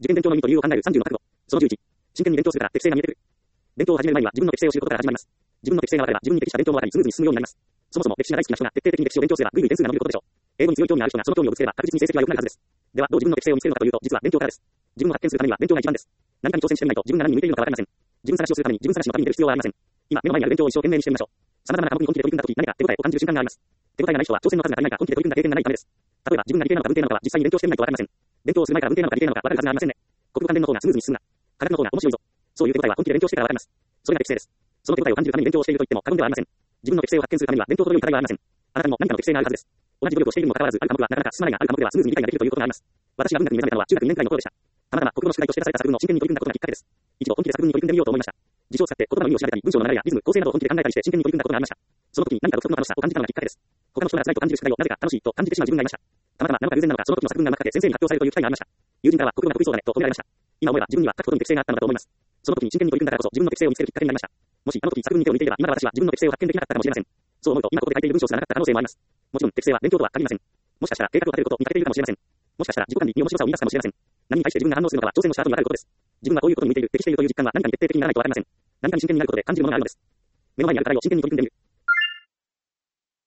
受験勉強の意味と理由を考える30の覚悟。その11。真剣に勉強するから適性が見えてくる。勉強を始める前には自分の適性を知ることから始まります。自分の適性が分かれば自分に適した勉強も分かりスムーズに進むようになります。そもそも歴史が大好きな人が徹底的に歴史を勉強すればぐいぐい点数が伸びることでしょう。英語に強い興味がある人がその興味をぶつければ確実に成績が良くなるはずです。ではどう自分の適性を見つけるのかというと実は勉強からです。自分を発見するためには勉強が一番です。何かに挑戦してみないと自分が何に向いているのか分かりません。自分探しをするために自分探しの旅に出る必要はありません。今目の前にある勉強を一生懸命にしてみましょう。様々な科目に本気で取り組んだ時何か手応えを感じる瞬間があります。手応えがない人は挑戦の数が足りないか本気で取り組んだ経験がないためです。例えば自分が理系なのか文系なのかは実際に勉強してみないと分かりません。勉強をする前から文系なのか理系なのか分かるはずがありませんね。国語関連の方がスムーズに進むな。科学の方が面白いぞ。そういう手応えは本気で勉強してから分かります。それが適性です。その手応えを感じるために勉強をしていると言っても過言ではありません。自分の適性を発見するためには勉強という課題はありません。あなたにも何かの適性があるはずです。同じ努力をしているにもかかわらずある科目はなかなか進まないがある科目ではスムーズに理解ができるということがあります。私が文学に目覚めたのは中学2年くらいの頃でした。たまたま国語の宿題として出された作文の真剣に取り組んだことがきっかけです。一度本気で作文に取り組んでみようと思いました。辞書を使って言葉の意味を調べたり文章の流れやリズム構成などを本気で考えたりして真剣に取り組んだことがありました。その時に何か独特の楽しさを感じたのがきっかけです。他の人が辛いと感じる宿題をなぜか楽しいと感じてしまう自分がいました。たまたまなのか偶然なのかその時の作文がうまくて先生に発表されるという機会がありました。友人からは国語が得意そうだねと褒められました。今思えば自分には書くことに適性があったのだと思います。その時に真剣に取り組んだからこそ自分の適性を見つけるきっかけになりました。もしあの時作文に手を抜いていれば今の私は自分の適性を発見できなかったかもしれません。そう思うと今ここで書いている文章すらなかった可能性もあります。もちろん適性は勉強とは限りません。もしかしたら計画を立てることに欠けているかもしれません。もしかしたら自己管理に面白さを見出すかもしれません。何に対して自分が反応するのかは挑戦をした後に分かることです。自分がこういうことに向いている、適しているという実感は何かに徹底的にならないと分かりません。何かに真剣になることで感じるものがあるのです。目の前にある課題を真剣に取り組んでみる。